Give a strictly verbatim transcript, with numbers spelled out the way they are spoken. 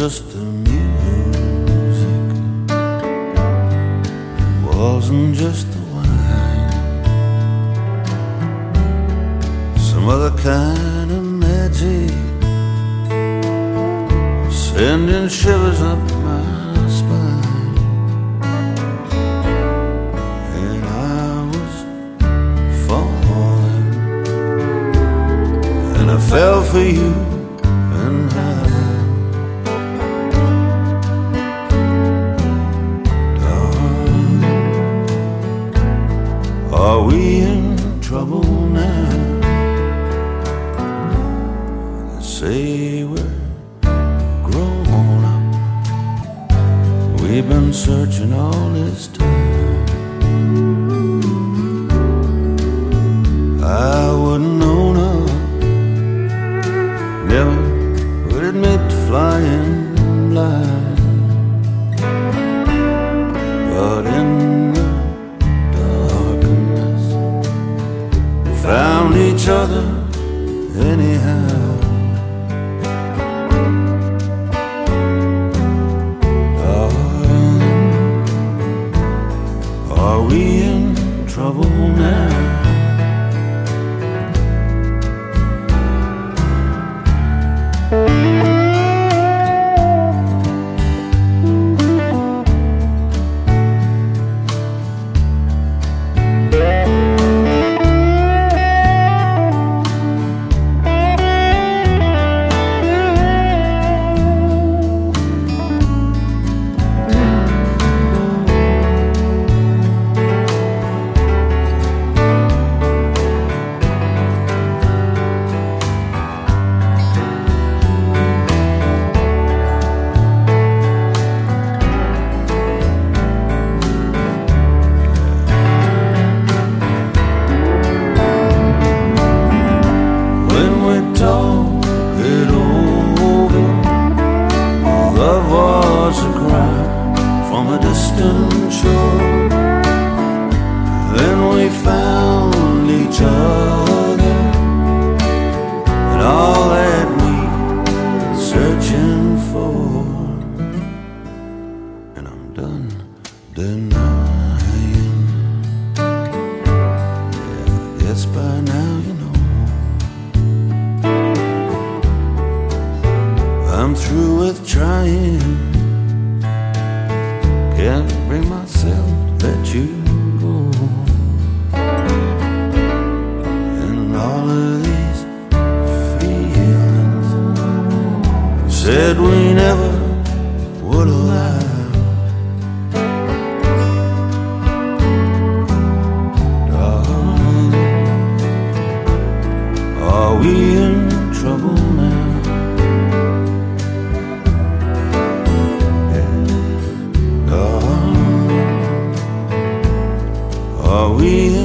just the music, wasn't just the wine, some other kind of magic sending shivers up my spine. And I was falling, and I fell for you and I, darling, are we in trouble now? They say we're grown up, we've been searching all this time. I wouldn't own up, never would admit to flying blind, but in the darkness we found each other anyhow. Darling, are we in trouble now? Love was a cry from a distant shore. Then we found each other, and all that we've been searching for. And I'm done denying. Yeah, I guess by now you know I'm through with trying. Can't bring myself to let you go. And all of these feelings said we never would allow. Darling, are we in trouble now? Are we